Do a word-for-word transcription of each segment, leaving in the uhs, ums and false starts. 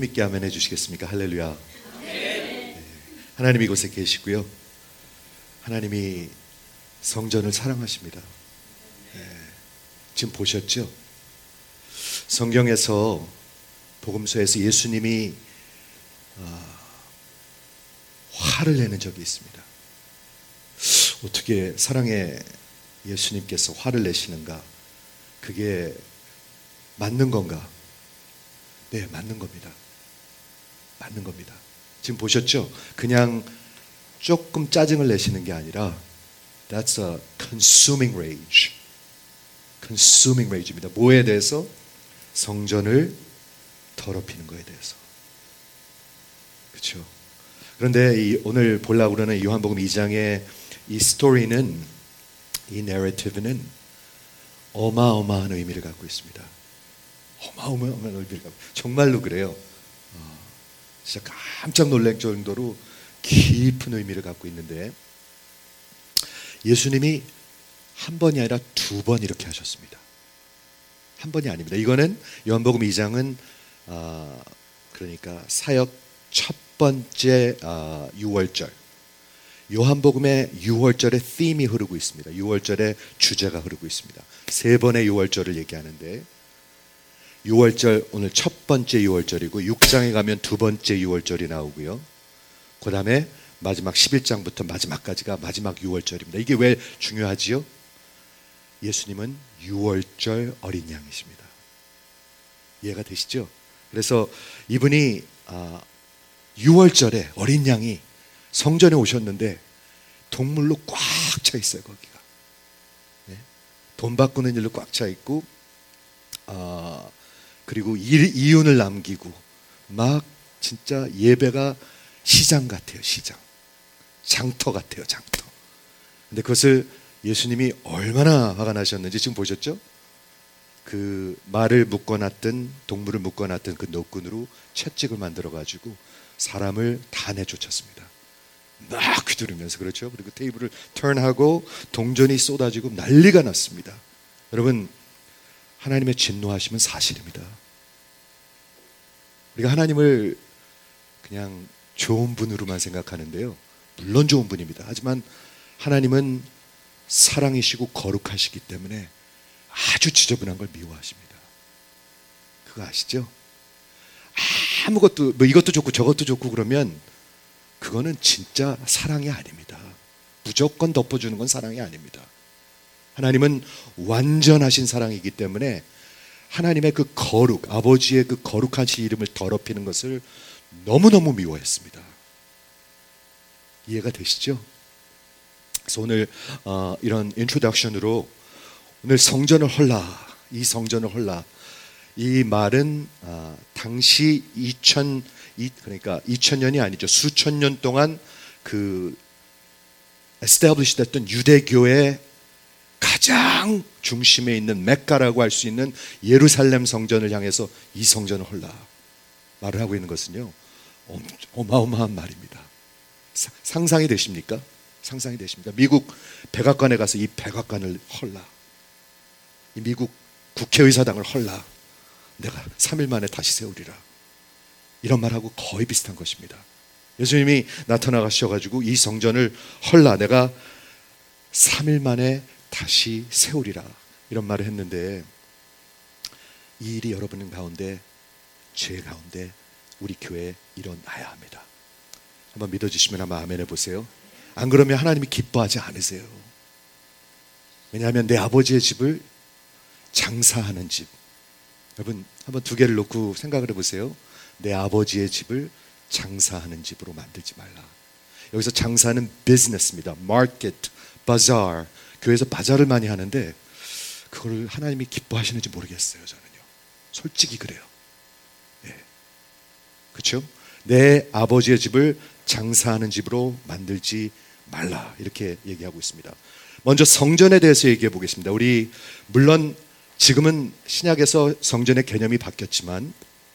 힘있게 아멘 해주시겠습니까? 할렐루야. 네. 하나님 이곳에 계시고요, 하나님이 성전을 사랑하십니다. 네. 지금 보셨죠? 성경에서, 복음서에서 예수님이 어, 화를 내는 적이 있습니다. 어떻게 사랑의 예수님께서 화를 내시는가? 그게 맞는 건가? 네, 맞는 겁니다. 맞는 겁니다. 지금 보셨죠? 그냥 조금 짜증을 내시는 게 아니라 That's a consuming rage. consuming rage입니다. 뭐에 대해서? 성전을 더럽히는 거에 대해서. 그렇죠? 그런데 이 오늘 보려고 그러는 요한복음 이 장의 이 스토리는, 이 내러티브는 어마어마한 의미를 갖고 있습니다. 어마어마한 의미를 갖고, 정말로 그래요. 어, 진짜 깜짝 놀랄 정도로 깊은 의미를 갖고 있는데, 예수님이 한 번이 아니라 두 번 이렇게 하셨습니다. 한 번이 아닙니다. 이거는 요한복음 이 장은 어, 그러니까 사역 첫 번째 어, 유월절, 요한복음의 유월절의 them이 흐르고 있습니다. 유월절의 주제가 흐르고 있습니다. 세 번의 유월절을 얘기하는데, 유월절 오늘 첫 번째 유월절이고, 육 장에 가면 두 번째 유월절이 나오고요, 그 다음에 마지막 십일 장부터 마지막까지가 마지막 유월절입니다. 이게 왜 중요하지요? 예수님은 유월절 어린 양이십니다. 이해가 되시죠? 그래서 이분이 아, 유월절에 어린 양이 성전에 오셨는데 동물로 꽉 차 있어요. 거기가 네? 돈 바꾸는 일로 꽉 차 있고, 아, 그리고 이윤을 남기고, 막 진짜 예배가 시장 같아요. 시장, 장터 같아요. 장터. 근데 그것을 예수님이 얼마나 화가 나셨는지 지금 보셨죠? 그 말을 묶어놨던, 동물을 묶어놨던 그 노끈으로 채찍을 만들어가지고 사람을 다 내쫓았습니다. 막 휘두르면서. 그렇죠? 그리고 테이블을 턴하고 동전이 쏟아지고 난리가 났습니다. 여러분, 하나님의 진노하심은 사실입니다. 우리가 하나님을 그냥 좋은 분으로만 생각하는데요, 물론 좋은 분입니다. 하지만 하나님은 사랑이시고 거룩하시기 때문에 아주 지저분한 걸 미워하십니다. 그거 아시죠? 아무것도, 뭐 이것도 좋고 저것도 좋고 그러면 그거는 진짜 사랑이 아닙니다. 무조건 덮어주는 건 사랑이 아닙니다. 하나님은 완전하신 사랑이기 때문에 하나님의 그 거룩, 아버지의 그 거룩하신 이름을 더럽히는 것을 너무너무 미워했습니다. 이해가 되시죠? 그래서 오늘 어, 이런 인트로덕션으로 오늘 성전을 헐라, 이 성전을 헐라, 이 말은 어, 당시 이천, 그러니까 이천 년이 아니죠, 수천 년 동안 그 에스태블리시 됐던 유대교의 가장 중심에 있는 메카라고 할 수 있는 예루살렘 성전을 향해서 이 성전을 헐라 말을 하고 있는 것은요, 어마어마한 말입니다. 상상이 되십니까? 상상이 되십니까? 미국 백악관에 가서 이 백악관을 헐라, 이 미국 국회의사당을 헐라, 내가 삼 일 만에 다시 세우리라, 이런 말하고 거의 비슷한 것입니다. 예수님이 나타나가셔가지고 이 성전을 헐라, 내가 삼 일 만에 다시 세우리라, 이런 말을 했는데, 이 일이 여러분 가운데, 제 가운데, 우리 교회에 일어나야 합니다. 한번 믿어주시면 한번 아멘 해보세요. 안 그러면 하나님이 기뻐하지 않으세요. 왜냐하면 내 아버지의 집을 장사하는 집, 여러분 한번 두 개를 놓고 생각을 해보세요. 내 아버지의 집을 장사하는 집으로 만들지 말라. 여기서 장사는 비즈니스입니다. 마켓, 바자르. 교회에서 바자를 많이 하는데 그걸 하나님이 기뻐하시는지 모르겠어요. 저는요, 솔직히 그래요. 예. 그렇죠? 내 아버지의 집을 장사하는 집으로 만들지 말라, 이렇게 얘기하고 있습니다. 먼저 성전에 대해서 얘기해 보겠습니다. 우리 물론 지금은 신약에서 성전의 개념이 바뀌었지만,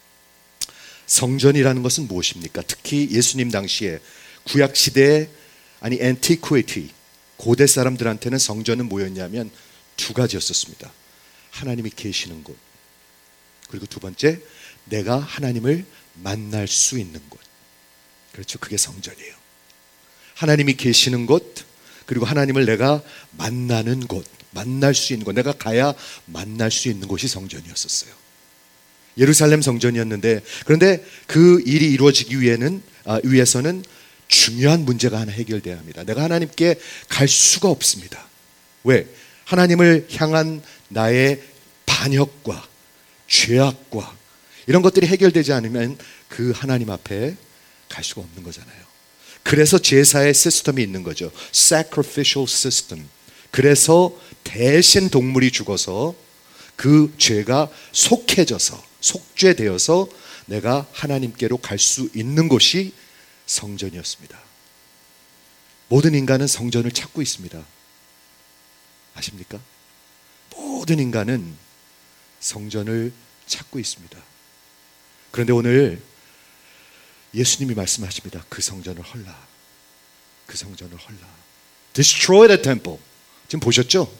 성전이라는 것은 무엇입니까? 특히 예수님 당시에 구약 시대에, 아니 antiquity, 고대 사람들한테는 성전은 뭐였냐면 두 가지였었습니다. 하나님이 계시는 곳, 그리고 두 번째, 내가 하나님을 만날 수 있는 곳. 그렇죠. 그게 성전이에요. 하나님이 계시는 곳, 그리고 하나님을 내가 만나는 곳, 만날 수 있는 곳, 내가 가야 만날 수 있는 곳이 성전이었었어요. 예루살렘 성전이었는데, 그런데 그 일이 이루어지기 위해는, 아, 위해서는 중요한 문제가 하나 해결돼야 합니다. 내가 하나님께 갈 수가 없습니다. 왜? 하나님을 향한 나의 반역과 죄악과 이런 것들이 해결되지 않으면 그 하나님 앞에 갈 수가 없는 거잖아요. 그래서 제사의 시스템이 있는 거죠. Sacrificial system. 그래서 대신 동물이 죽어서 그 죄가 속해져서, 속죄되어서 내가 하나님께로 갈 수 있는 곳이 성전이었습니다. 모든 인간은 성전을 찾고 있습니다. 아십니까? 모든 인간은 성전을 찾고 있습니다. 그런데 오늘 예수님이 말씀하십니다. 그 성전을 헐라. 그 성전을 헐라. Destroy the temple. 지금 보셨죠?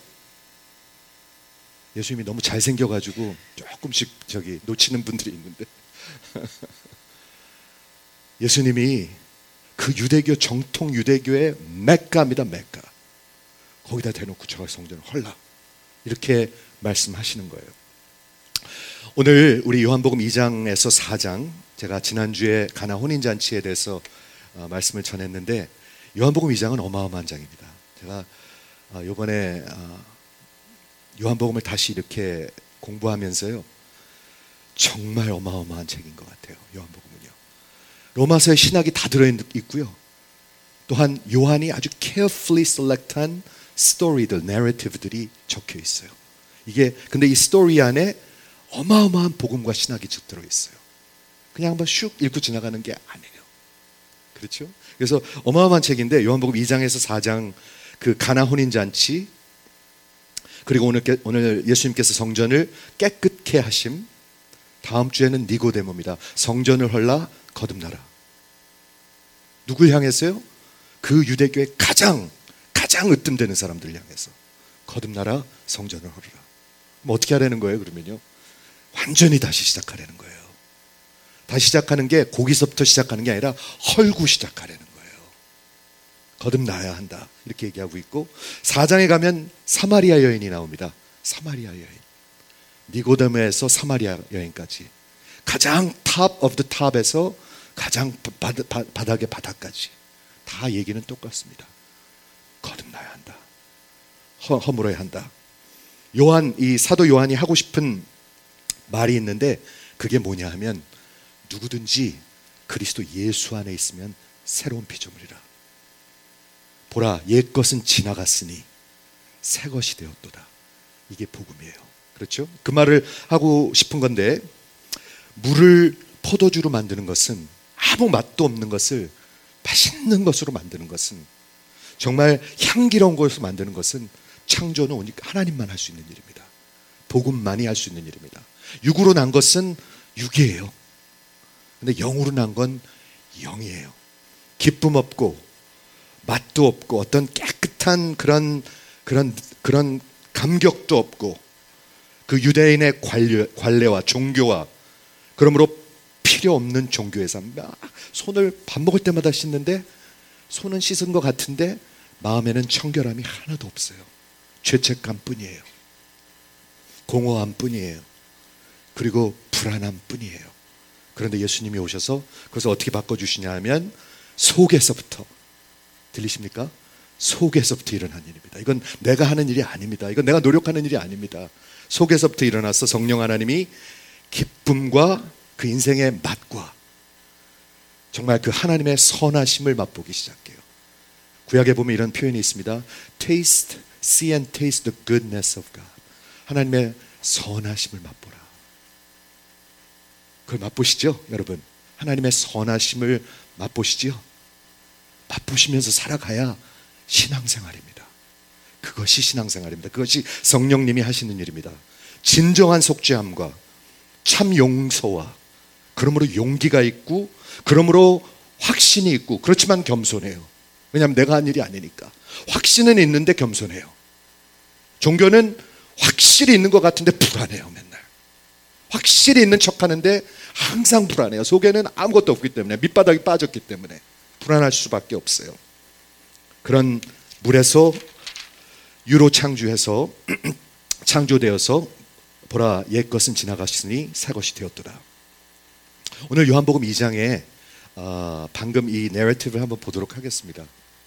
예수님이 너무 잘생겨가지고 조금씩 저기 놓치는 분들이 있는데 예수님이 그 유대교, 정통 유대교의 메카입니다. 메카. 거기다 대놓고 저 성전을 헐라. 이렇게 말씀하시는 거예요. 오늘 우리 요한복음 이 장에서 사 장, 제가 지난주에 가나 혼인잔치에 대해서 어, 말씀을 전했는데 요한복음 이 장은 어마어마한 장입니다. 제가 어, 이번에 어, 요한복음을 다시 이렇게 공부하면서요, 정말 어마어마한 책인 것 같아요. 요한복음은요. 로마서의 신학이 다 들어있고요. 또한 요한이 아주 carefully select한 스토리들, 내러티브들이 적혀 있어요. 이게 근데 이 스토리 안에 어마어마한 복음과 신학이 들어있어요. 그냥 한번 슉 읽고 지나가는 게 아니에요. 그렇죠? 그래서 어마어마한 책인데 요한복음 이 장에서 사 장 그 가나 혼인잔치, 그리고 오늘, 오늘 예수님께서 성전을 깨끗게 하심, 다음 주에는 니고데모입니다. 성전을 헐라 거듭나라. 누굴 향해서요? 그 유대교의 가장 가장 으뜸되는 사람들 향해서 거듭나라, 성전을 헐라. 그럼 어떻게 하라는 거예요? 그러면요, 완전히 다시 시작하라는 거예요. 다시 시작하는 게 거기서부터 시작하는 게 아니라 헐고 시작하라는 거예요. 거듭나야 한다 이렇게 얘기하고 있고, 사 장에 가면 사마리아 여인이 나옵니다. 사마리아 여인, 니고데모에서 사마리아 여인까지, 가장 탑 오브 더 탑에서 가장 바, 바, 바닥의 바닥까지 다 얘기는 똑같습니다. 거듭나야 한다, 허, 허물어야 한다. 요한, 이 사도 요한이 하고 싶은 말이 있는데 그게 뭐냐 하면, 누구든지 그리스도 예수 안에 있으면 새로운 피조물이라. 보라, 옛것은 지나갔으니 새 것이 되었도다. 이게 복음이에요. 그렇죠? 그 말을 하고 싶은 건데, 물을 포도주로 만드는 것은, 아무 맛도 없는 것을 맛있는 것으로 만드는 것은, 정말 향기로운 것으로 만드는 것은 창조는 오직 하나님만 할 수 있는 일입니다. 복음만이 할 수 있는 일입니다. 육으로 난 것은 육이에요. 근데 영으로 난 건 영이에요. 기쁨 없고 맛도 없고 어떤 깨끗한 그런 그런 그런 감격도 없고, 그 유대인의 관례, 관례와 종교와, 그러므로 필요 없는 종교의 삶. 손을 밥 먹을 때마다 씻는데 손은 씻은 것 같은데 마음에는 청결함이 하나도 없어요. 죄책감 뿐이에요. 공허함 뿐이에요. 그리고 불안함 뿐이에요. 그런데 예수님이 오셔서 그것을 어떻게 바꿔주시냐 하면, 속에서부터, 들리십니까? 속에서부터 일어난 일입니다. 이건 내가 하는 일이 아닙니다. 이건 내가 노력하는 일이 아닙니다. 속에서부터 일어나서 성령 하나님이 기쁨과 그 인생의 맛과 정말 그 하나님의 선하심을 맛보기 시작해요. 구약에 보면 이런 표현이 있습니다. Taste, see and taste the goodness of God. 하나님의 선하심을 맛보라. 그걸 맛보시죠, 여러분? 하나님의 선하심을 맛보시죠? 맛보시면서 살아가야 신앙생활입니다. 그것이 신앙생활입니다. 그것이 성령님이 하시는 일입니다. 진정한 속죄함과 참 용서와, 그러므로 용기가 있고, 그러므로 확신이 있고, 그렇지만 겸손해요. 왜냐하면 내가 한 일이 아니니까. 확신은 있는데 겸손해요. 종교는 확실히 있는 것 같은데 불안해요. 맨날 확실히 있는 척하는데 항상 불안해요. 속에는 아무것도 없기 때문에, 밑바닥이 빠졌기 때문에 불안할 수밖에 없어요. 그런 물에서 유로 창조해서 창조되어서 보라, 옛 것은 지나갔으니 새 것이 되었더라. 오늘 요한복음 이 장에 어, 방금 이 내러티브를 한번 보도록 하겠습니다.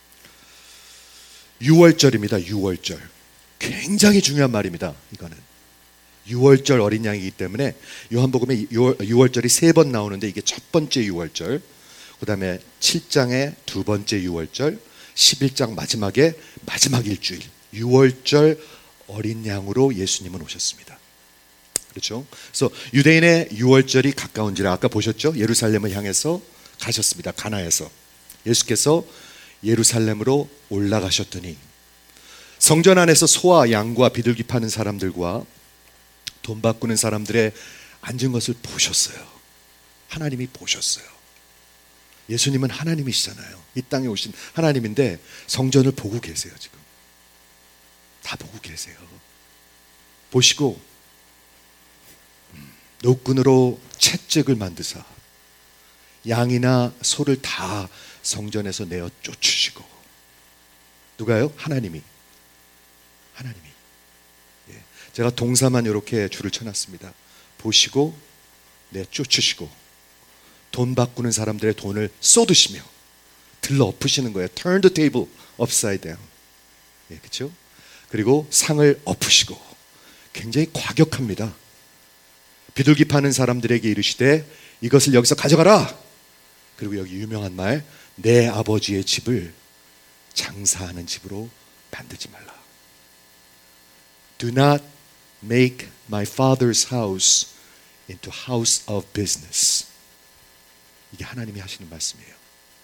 유월절입니다. 유월절. 굉장히 중요한 말입니다. 이거는 유월절 어린 양이기 때문에 요한복음에 유월절이 세 번 나오는데, 이게 첫 번째 유월절, 그 다음에 칠 장에 두 번째 유월절, 십일 장 마지막에 마지막 일주일, 유월절 어린 양으로 예수님은 오셨습니다. 그렇죠? 그래서 유대인의 유월절이 가까운지라 아까 보셨죠? 예루살렘을 향해서 가셨습니다. 가나에서 예수께서 예루살렘으로 올라가셨더니 성전 안에서 소와 양과 비둘기 파는 사람들과 돈 바꾸는 사람들의 앉은 것을 보셨어요. 하나님이 보셨어요. 예수님은 하나님이시잖아요. 이 땅에 오신 하나님인데 성전을 보고 계세요. 지금 다 보고 계세요. 보시고 노끈으로 채찍을 만드사 양이나 소를 다 성전에서 내어 쫓으시고. 누가요? 하나님이. 하나님이. 예. 제가 동사만 이렇게 줄을 쳐놨습니다. 보시고 내 쫓으시고 돈 바꾸는 사람들의 돈을 쏟으시며 들러 엎으시는 거예요. Turn the table upside down. 예, 그렇죠? 그리고 상을 엎으시고. 굉장히 과격합니다. 비둘기 파는 사람들에게 이르시되 이것을 여기서 가져가라. 그리고 여기 유명한 말, 내 아버지의 집을 장사하는 집으로 만들지 말라. Do not make my father's house into house of business. 이게 하나님이 하시는 말씀이에요.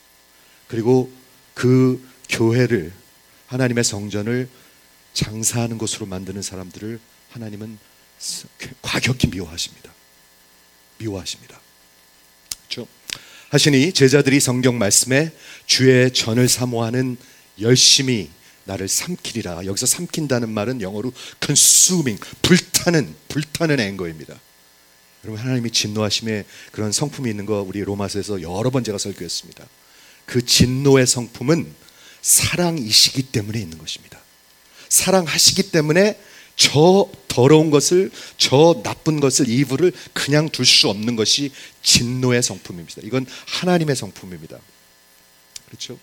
그리고 그 교회를, 하나님의 성전을 장사하는 곳으로 만드는 사람들을 하나님은 과격히 미워하십니다. 미워하십니다. 그렇죠? 하시니 제자들이 성경 말씀에 주의 전을 사모하는 열심히 나를 삼키리라. 여기서 삼킨다는 말은 영어로 consuming, 불타는, 불타는 앵거입니다. 여러분, 하나님이 진노하심에 그런 성품이 있는 거 우리 로마서에서 여러 번 제가 설교했습니다. 그 진노의 성품은 사랑이시기 때문에 있는 것입니다. 사랑하시기 때문에 저 더러운 것을, 저 나쁜 것을, 이불을 그냥 둘 수 없는 것이 진노의 성품입니다. 이건 하나님의 성품입니다. 그렇죠?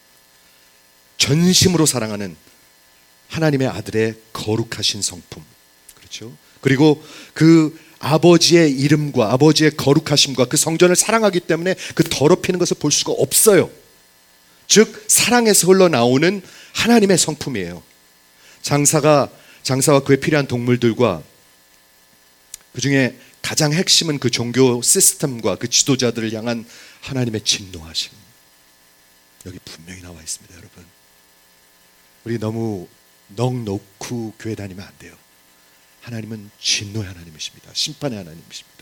전심으로 사랑하는 하나님의 아들의 거룩하신 성품. 그렇죠? 그리고 그 아버지의 이름과 아버지의 거룩하심과 그 성전을 사랑하기 때문에 그 더럽히는 것을 볼 수가 없어요. 즉 사랑에서 흘러나오는 하나님의 성품이에요. 장사가 장사와 그에 필요한 동물들과 그 중에 가장 핵심은 그 종교 시스템과 그 지도자들을 향한 하나님의 진노하심. 여기 분명히 나와 있습니다. 여러분, 우리 너무 넋 놓고 교회 다니면 안 돼요. 하나님은 진노의 하나님이십니다. 심판의 하나님이십니다.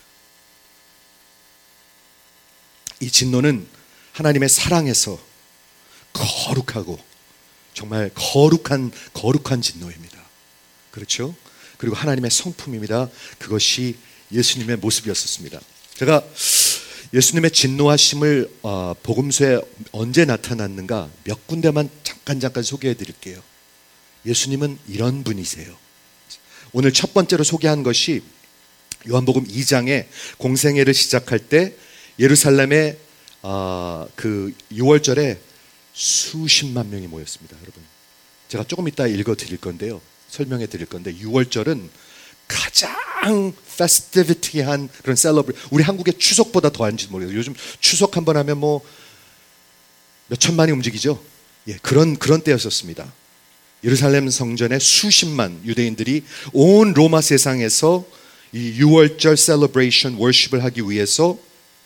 이 진노는 하나님의 사랑에서 거룩하고 정말 거룩한 거룩한 진노입니다. 그렇죠? 그리고 하나님의 성품입니다. 그것이 예수님의 모습이었습니다. 제가 예수님의 진노하심을 어, 복음서에 언제 나타났는가 몇 군데만 잠깐 잠깐 소개해 드릴게요. 예수님은 이런 분이세요. 오늘 첫 번째로 소개한 것이 요한복음 이 장에 공생애를 시작할 때 예루살렘에 어, 그 유월절에 수십만 명이 모였습니다. 여러분, 제가 조금 이따 읽어 드릴 건데요, 설명해 드릴 건데, 유월절은 가장 페스티비티한 그런 셀러브레, 우리 한국의 추석보다 더한지 모르겠어요. 요즘 추석 한번 하면 뭐 몇 천만이 움직이죠. 예, 그런 그런 때였었습니다. 예루살렘 성전에 수십만 유대인들이 온 로마 세상에서 이 유월절 셀러브레이션 월십을 하기 위해서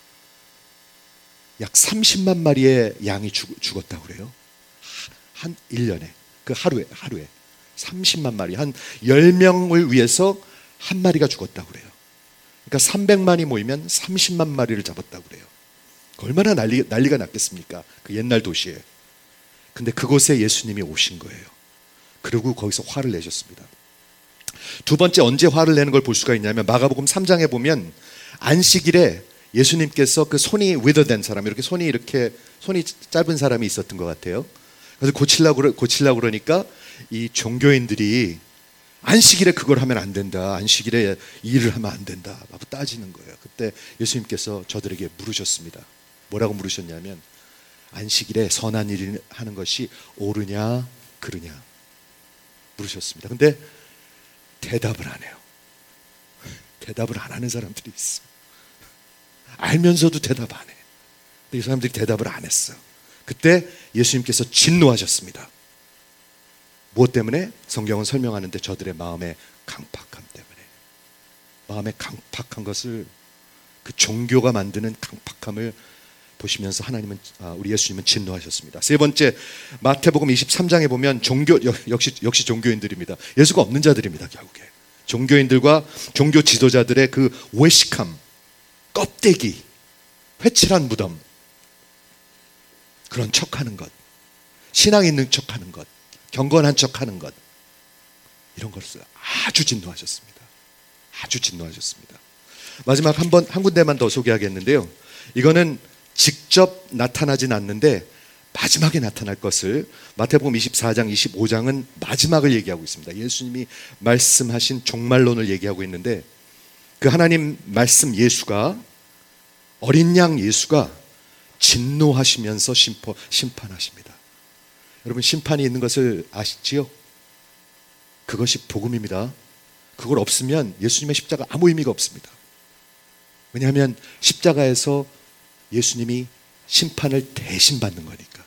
약 삼십만 마리의 양이 죽, 죽었다고 그래요. 한 일 년에, 그 하루에 하루에 삼십만 마리, 한 열 명을 위해서 한 마리가 죽었다고 그래요. 그러니까 삼백만이 모이면 삼십만 마리를 잡았다고 그래요. 얼마나 난리, 난리가 났겠습니까? 그 옛날 도시에. 근데 그곳에 예수님이 오신 거예요. 그리고 거기서 화를 내셨습니다. 두 번째, 언제 화를 내는 걸 볼 수가 있냐면 마가복음 삼 장에 보면 안식일에 예수님께서 그 손이 위더된 사람, 이렇게 손이 이렇게 손이 짧은 사람이 있었던 것 같아요. 그래서 고치려고 고치려고 그러니까 이 종교인들이 안식일에 그걸 하면 안 된다, 안식일에 일을 하면 안 된다 라고 따지는 거예요. 그때 예수님께서 저들에게 물으셨습니다. 뭐라고 물으셨냐면 안식일에 선한 일을 하는 것이 옳으냐 그르냐 물으셨습니다. 근데 대답을 안 해요. 대답을 안 하는 사람들이 있어. 알면서도 대답 안 해. 근데 이 사람들이 대답을 안 했어. 그때 예수님께서 진노하셨습니다. 무엇 때문에? 성경은 설명하는데 저들의 마음의 강팍함 때문에. 마음의 강팍한 것을, 그 종교가 만드는 강팍함을 보시면서 하나님은, 아, 우리 예수님은 진노하셨습니다. 세 번째, 마태복음 이십삼 장에 보면 종교, 역시 역시 종교인들입니다. 예수가 없는 자들입니다. 결국에 종교인들과 종교 지도자들의 그 외식함, 껍데기, 회칠한 무덤, 그런 척하는 것, 신앙 있는 척하는 것, 경건한 척하는 것, 이런 것을 아주 진노하셨습니다. 아주 진노하셨습니다. 마지막 한 번, 한 군데만 더 소개하겠는데요. 이거는 직접 나타나진 않는데 마지막에 나타날 것을, 마태복음 이십사 장 이십오 장은 마지막을 얘기하고 있습니다. 예수님이 말씀하신 종말론을 얘기하고 있는데, 그 하나님 말씀 예수가, 어린 양 예수가 진노하시면서 심포, 심판하십니다. 여러분, 심판이 있는 것을 아시지요? 그것이 복음입니다. 그걸 없으면 예수님의 십자가 아무 의미가 없습니다. 왜냐하면 십자가에서 예수님이 심판을 대신 받는 거니까.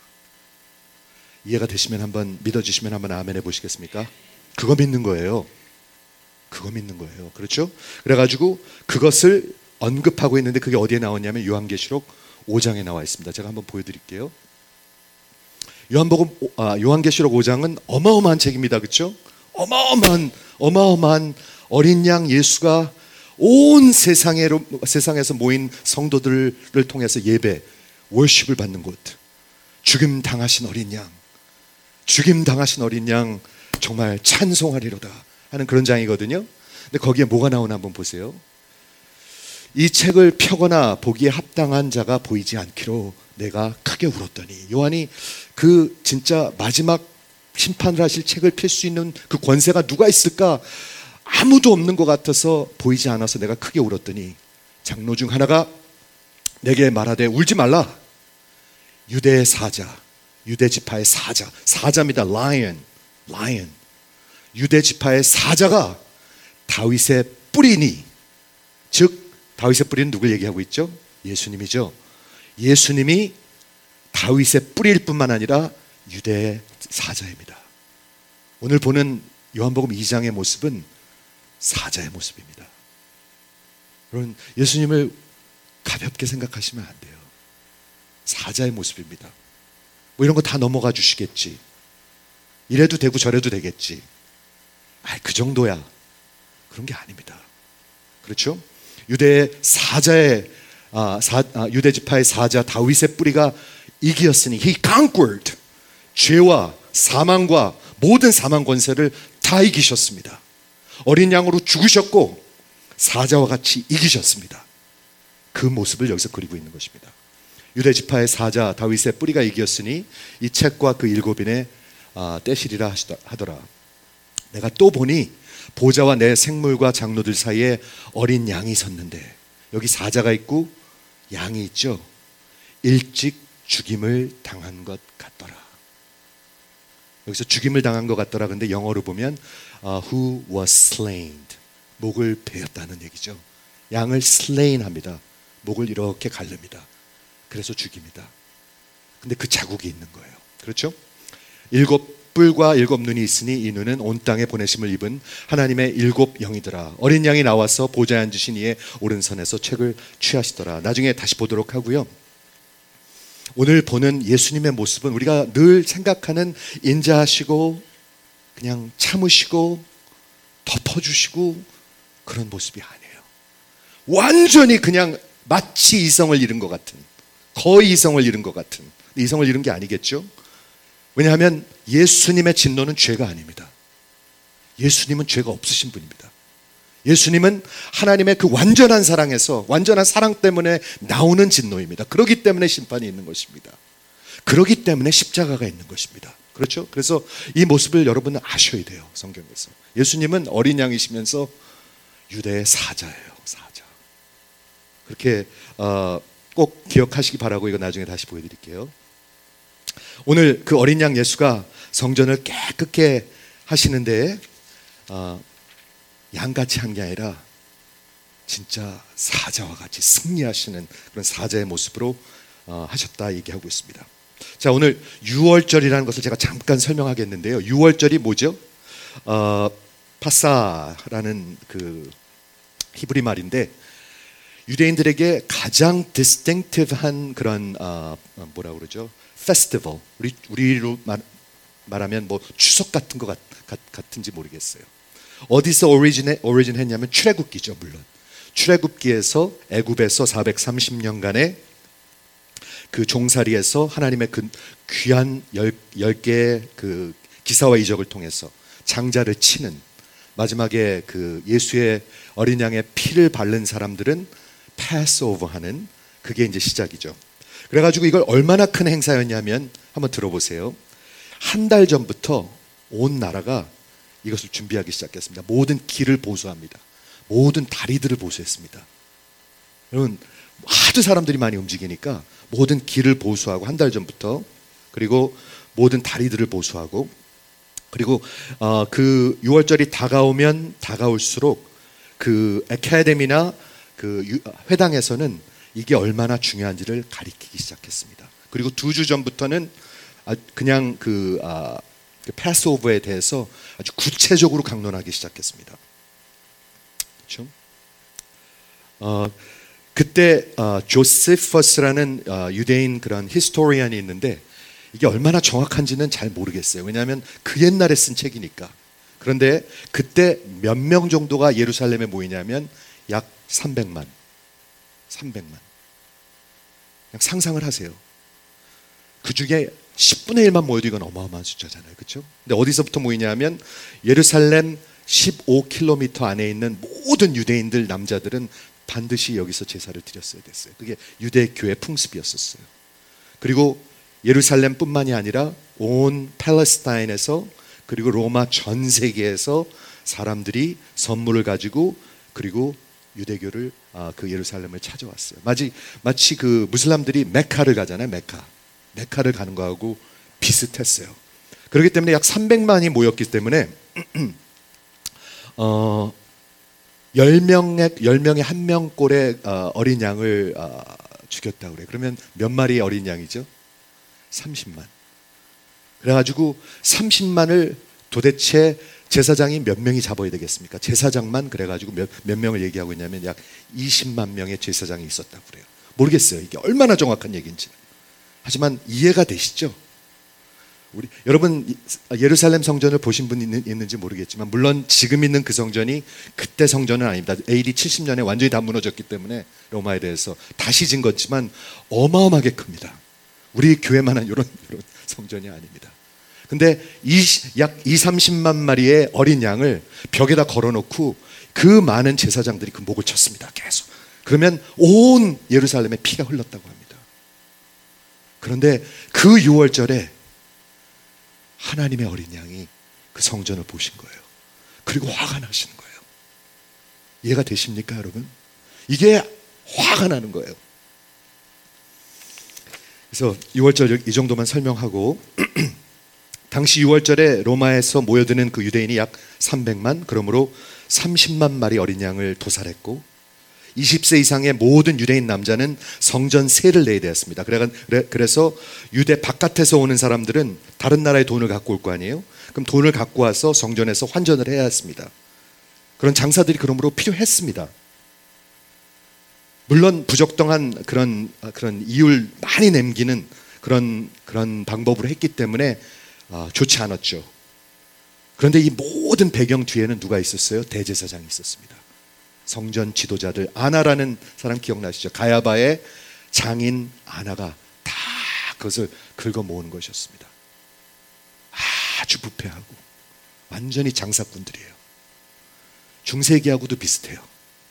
이해가 되시면 한번, 믿어주시면 한번 아멘 해보시겠습니까? 그거 믿는 거예요. 그거 믿는 거예요. 그렇죠? 그래가지고 그것을 언급하고 있는데, 그게 어디에 나왔냐면 요한계시록 오 장에 나와 있습니다. 제가 한번 보여드릴게요. 요한복음, 아, 요한계시록 오 장은 어마어마한 책입니다. 그렇죠? 어마어마한 어마어마한 어린 양 예수가 온 세상에로, 세상에서 모인 성도들을 통해서 예배, 월십을 받는 곳, 죽임 당하신 어린 양, 죽임 당하신 어린 양 정말 찬송하리로다 하는 그런 장이거든요. 근데 거기에 뭐가 나오나 한번 보세요. 이 책을 펴거나 보기에 합당한 자가 보이지 않기로 내가 크게 울었더니. 요한이 그 진짜 마지막 심판을 하실 책을 펼 수 있는 그 권세가 누가 있을까? 아무도 없는 것 같아서 보이지 않아서 내가 크게 울었더니 장로 중 하나가 내게 말하되 울지 말라. 유대의 사자, 유대 지파의 사자, 사자입니다. lion, lion. 유대 지파의 사자가 다윗의 뿌리니, 즉 다윗의 뿌리는 누굴 얘기하고 있죠? 예수님이죠. 예수님이 다윗의 뿌리일 뿐만 아니라 유대의 사자입니다. 오늘 보는 요한복음 이 장의 모습은 사자의 모습입니다. 여러분, 예수님을 가볍게 생각하시면 안 돼요. 사자의 모습입니다. 뭐 이런 거 다 넘어가 주시겠지, 이래도 되고 저래도 되겠지, 아, 그 정도야. 그런 게 아닙니다. 그렇죠? 유대의 사자의 아, 사, 아, 유대 지파의 사자 다윗의 뿌리가 이기었으니 he conquered, 죄와 사망과 모든 사망 권세를 다 이기셨습니다. 어린 양으로 죽으셨고 사자와 같이 이기셨습니다. 그 모습을 여기서 그리고 있는 것입니다. 유대 지파의 사자 다윗의 뿌리가 이기었으니 이 책과 그 일곱인의 아, 떼시리라 하더라. 내가 또 보니 보좌와 내 생물과 장로들 사이에 어린 양이 섰는데, 여기 사자가 있고 양이 있죠. 일찍 죽임을 당한 것 같더라. 여기서 죽임을 당한 것 같더라. 근데 영어로 보면 uh, who was slain, 목을 베었다는 얘기죠. 양을 slain 합니다. 목을 이렇게 가릅니다. 그래서 죽입니다. 근데 그 자국이 있는 거예요. 그렇죠? 일곱 뿔과 일곱 눈이 있으니 이 눈은 온 땅에 보내심을 입은 하나님의 일곱 영이더라. 어린 양이 나와서 보좌에 앉으신 이의 오른손에서 책을 취하시더라. 나중에 다시 보도록 하고요. 오늘 보는 예수님의 모습은 우리가 늘 생각하는 인자하시고 그냥 참으시고 덮어주시고 그런 모습이 아니에요. 완전히 그냥 마치 이성을 잃은 것 같은, 거의 이성을 잃은 것 같은, 이성을 잃은 게 아니겠죠? 왜냐하면 예수님의 진노는 죄가 아닙니다. 예수님은 죄가 없으신 분입니다. 예수님은 하나님의 그 완전한 사랑에서, 완전한 사랑 때문에 나오는 진노입니다. 그렇기 때문에 심판이 있는 것입니다. 그렇기 때문에 십자가가 있는 것입니다. 그렇죠? 그래서 이 모습을 여러분은 아셔야 돼요. 성경에서 예수님은 어린 양이시면서 유대의 사자예요. 사자. 그렇게 어, 꼭 기억하시기 바라고, 이거 나중에 다시 보여드릴게요. 오늘 그 어린 양 예수가 성전을 깨끗게 하시는데 어, 양같이 한 게 아니라 진짜 사자와 같이 승리하시는 그런 사자의 모습으로 어, 하셨다 얘기하고 있습니다. 자, 오늘 유월절이라는 것을 제가 잠깐 설명하겠는데요. 유월절이 뭐죠? 어, 파사라는 그 히브리 말인데, 유대인들에게 가장 distinctive한 그런 어, 뭐라 그러죠? 페스티벌. 우리 우리로 말, 말하면 뭐 추석 같은 것 같, 같, 같은지 모르겠어요. 어디서 오리진해, 오리진했냐면 출애굽기죠. 물론 출애굽기에서 애굽에서 사백삼십 년간의 그 종살이에서 하나님의 그 귀한 열, 열 개의 그 기사와 이적을 통해서 장자를 치는, 마지막에 그 예수의 어린 양의 피를 바른 사람들은 패스오버 하는, 그게 이제 시작이죠. 그래가지고 이걸 얼마나 큰 행사였냐면 한번 들어보세요. 한 달 전부터 온 나라가 이것을 준비하기 시작했습니다. 모든 길을 보수합니다. 모든 다리들을 보수했습니다. 여러분, 하도 사람들이 많이 움직이니까 모든 길을 보수하고, 한 달 전부터, 그리고 모든 다리들을 보수하고, 그리고 어, 그 유월절이 다가오면 다가올수록 그 아카데미나 그 회당에서는 이게 얼마나 중요한지를 가리키기 시작했습니다. 그리고 두 주 전부터는 그냥 그, 아, 그 패스오버에 대해서 아주 구체적으로 강론하기 시작했습니다. 그렇죠? 어, 그때 어, 조세퍼스라는 어, 유대인 그런 히스토리안이 있는데, 이게 얼마나 정확한지는 잘 모르겠어요. 왜냐하면 그 옛날에 쓴 책이니까. 그런데 그때 몇 명 정도가 예루살렘에 모이냐면 약 삼백만. 삼백만. 그냥 상상을 하세요. 그 중에 십분의 일만 모여도 이건 어마어마한 숫자잖아요. 그렇죠? 근데 어디서부터 모이냐면 예루살렘 십오 킬로미터 안에 있는 모든 유대인들 남자들은 반드시 여기서 제사를 드렸어야 됐어요. 그게 유대 교회 풍습이었었어요. 그리고 예루살렘뿐만이 아니라 온 팔레스타인에서, 그리고 로마 전 세계에서 사람들이 선물을 가지고, 그리고 유대교를 아, 그 예루살렘을 찾아왔어요. 마치 마치 그 무슬람들이 메카를 가잖아요. 메카, 메카를 가는 거하고 비슷했어요. 그렇기 때문에 약 삼백만이 모였기 때문에 어, 열 명의 열 명의 한 명꼴의 어, 어린 양을 어, 죽였다 그래. 그러면 몇 마리의 어린 양이죠? 삼십만. 그래가지고 삼십만을 도대체 제사장이 몇 명이 잡아야 되겠습니까? 제사장만 그래가지고 몇, 몇 명을 얘기하고 있냐면 약 이십만 명의 제사장이 있었다고 그래요. 모르겠어요. 이게 얼마나 정확한 얘기인지는. 하지만 이해가 되시죠? 우리 여러분 예루살렘 성전을 보신 분 있는, 있는지 모르겠지만, 물론 지금 있는 그 성전이 그때 성전은 아닙니다. 에이디 칠십 년에 완전히 다 무너졌기 때문에 로마에 대해서 다시 진 거지만 어마어마하게 큽니다. 우리 교회만한 이런, 이런 성전이 아닙니다. 근데 이, 약 이삼십만 마리의 어린 양을 벽에다 걸어놓고 그 많은 제사장들이 그 목을 쳤습니다. 계속. 그러면 온 예루살렘에 피가 흘렀다고 합니다. 그런데 그 유월절에 하나님의 어린 양이 그 성전을 보신 거예요. 그리고 화가 나시는 거예요. 이해가 되십니까, 여러분? 이게 화가 나는 거예요. 그래서 유월절 이 정도만 설명하고 당시 유월절에 로마에서 모여드는 그 유대인이 약 삼백만, 그러므로 삼십만 마리 어린 양을 도살했고, 이십 세 이상의 모든 유대인 남자는 성전 세를 내야 되었습니다. 그래서 유대 바깥에서 오는 사람들은 다른 나라의 돈을 갖고 올 거 아니에요? 그럼 돈을 갖고 와서 성전에서 환전을 해야 했습니다. 그런 장사들이 그러므로 필요했습니다. 물론 부적당한 그런 그런 이율 많이 남기는 그런 그런 방법으로 했기 때문에 어, 좋지 않았죠. 그런데 이 모든 배경 뒤에는 누가 있었어요? 대제사장이 있었습니다. 성전 지도자들, 아나라는 사람 기억나시죠? 가야바의 장인 아나가 다 그것을 긁어 모은 것이었습니다. 아주 부패하고 완전히 장사꾼들이에요. 중세기하고도 비슷해요.